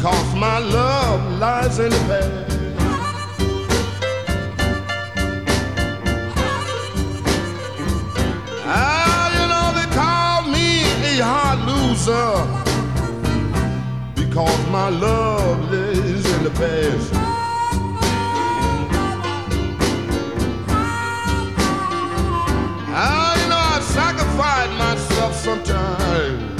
'cause my love lies in the past. Ah, you know they call me a hard loser because my love lies in the past. Ah, you know I sacrifice myself sometimes